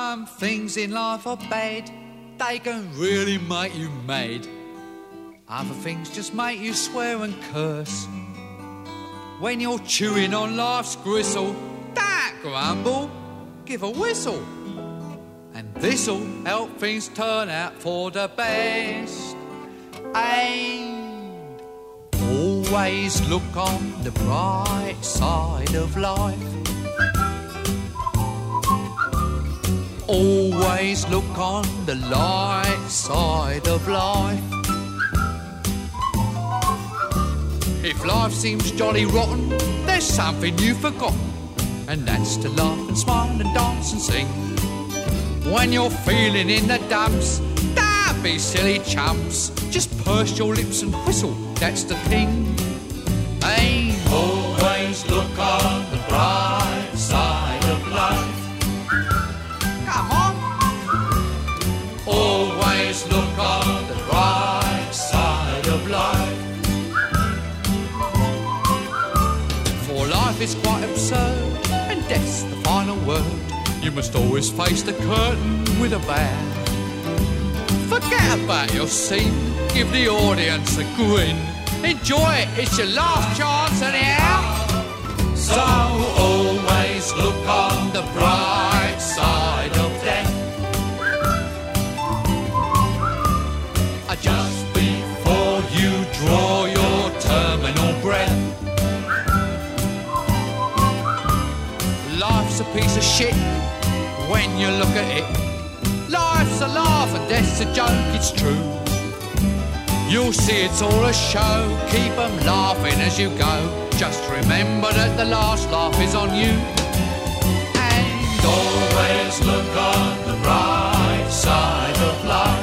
Some things in life are bad, they can really make you mad. Other things just make you swear and curse. When you're chewing on life's gristle, don't grumble, give a whistle. And this'll help things turn out for the best. And always look on the bright side of life. Always look on the light side of life. If life seems jolly rotten, there's something you've forgotten, and that's to laugh and smile and dance and sing. When you're feeling in the dumps, don't be silly chumps. Just purse your lips and whistle, that's the thing. Hey, always look on the bright side of life. Come on. Always look on the bright side of life. For life is quite absurd, and death's the final word. You must always face the curtain with a bow. Forget about your scene, give the audience a grin. Enjoy it, it's your last chance anyhow. So always look on the bright side of death. Just before you draw your terminal breath. Life's a piece of shit when you look at it. Life's a laugh and death's a joke, it's true. You'll see it's all a show, keep 'em laughing as you go. Just remember that the last laugh is on you. And always look on the bright side of life.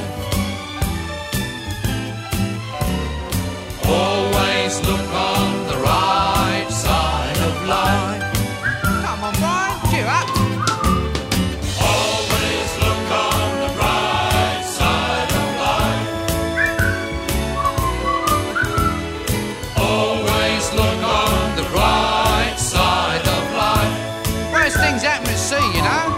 Always look on the right side of life. Come on, Brian, cheer up. Always look on the right side of life. Always look on the right side of life. Worst things happen at sea, you know.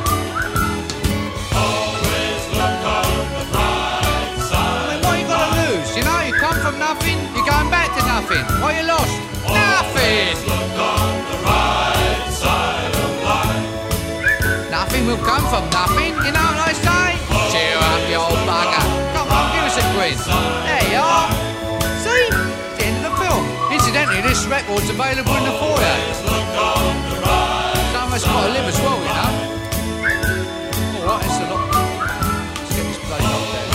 Always look on the right side. I mean, what you got to lose? You know, you come from nothing, you're going back to nothing. What you lost? Nothing. Look on the right side of life. Nothing will come from nothing, you know what I say? Cheer up, you old bugger. Come on, give us a grin. There you are. See? It's the end of the film. Incidentally, this record's available in the foyer. Some of us got to live as well, you know. Alright, it's a lot. Let's get this place locked down.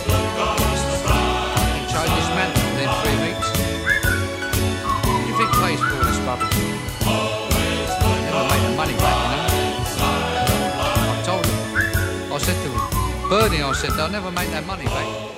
Change this man within 3 weeks. What do you think pays for all this rubbish? Never make the money back, you know. I told him. I said to Bernie, I said, they'll never make that money back.